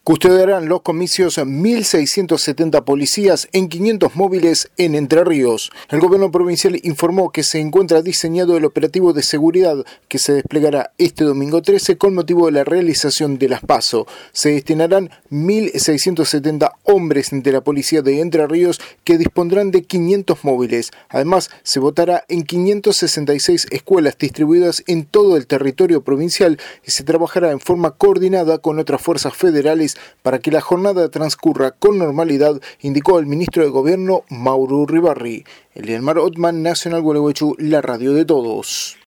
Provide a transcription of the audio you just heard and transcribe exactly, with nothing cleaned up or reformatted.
Custodiarán los comicios mil seiscientos setenta policías en quinientos móviles en Entre Ríos. El gobierno provincial informó que se encuentra diseñado el operativo de seguridad que se desplegará este domingo trece con motivo de la realización de las PASO. Se destinarán mil seiscientos setenta hombres de la policía de Entre Ríos que dispondrán de quinientos móviles. Además, se votará en quinientas sesenta y seis escuelas distribuidas en todo el territorio provincial y se trabajará en forma coordinada con otras fuerzas federales para que la jornada transcurra con normalidad, indicó el ministro de Gobierno Mauro Uribarri. Elielmar Otman, Nacional Gualeguaychú, la radio de todos.